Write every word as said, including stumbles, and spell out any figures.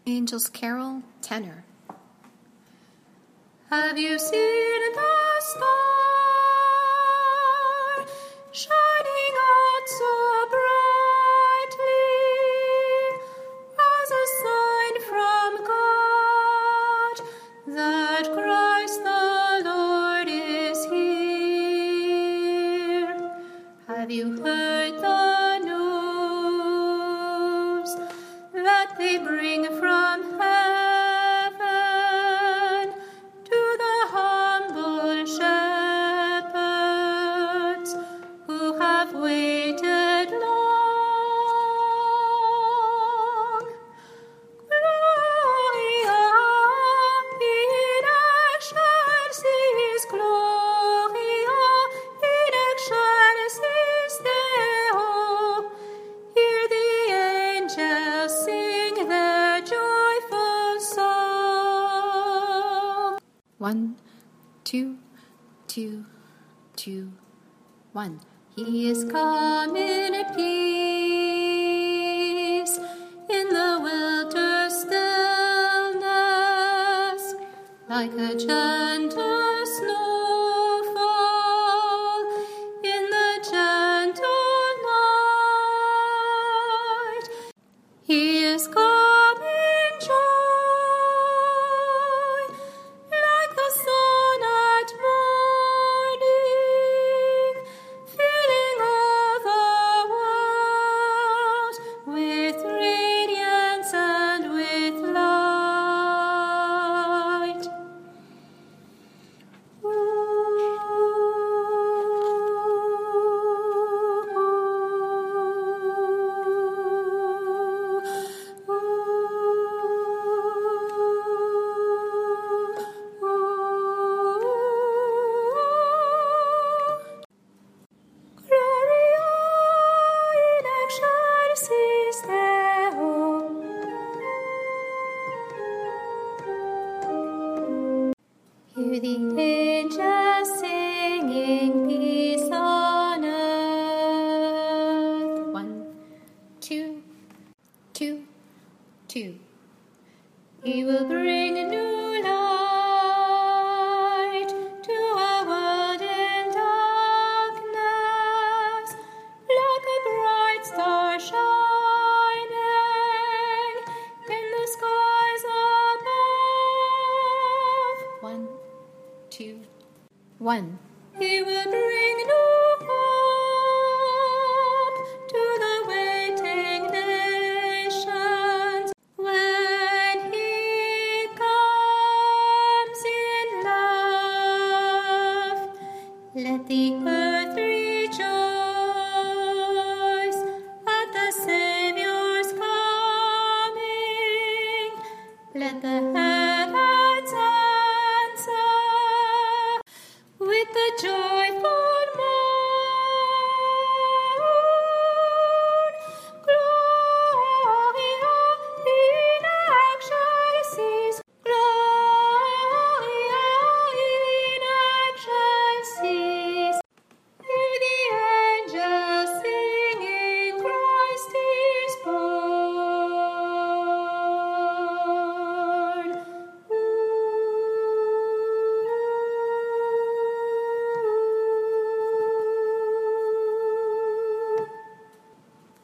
Angel's Carol, tenor. Have you seen the star shining out so brightly as a sign from God that Christ the Lord is here? Have you heard the news that they bring from heaven to the humble shepherds who have waited long? Gloria in excelsis Gloria in excelsis Deo. Hear the angels sing their joyful song. One, two, two, two, one. He is come in peace in the winter stillness, like a gentle snowfall in the gentle night. He is come in joy, like the sun at morning, filling all the world with radiance and with light. Gloria in excelsis Deo. Hear the angels singing peace on earth. One, two, two, two. He will bring new light to a world in darkness, like a bright star shining in the skies above. One, two, one. He will bring new hope to the waiting nations when He comes in love. Let the earth rejoice at the Savior's coming. Let the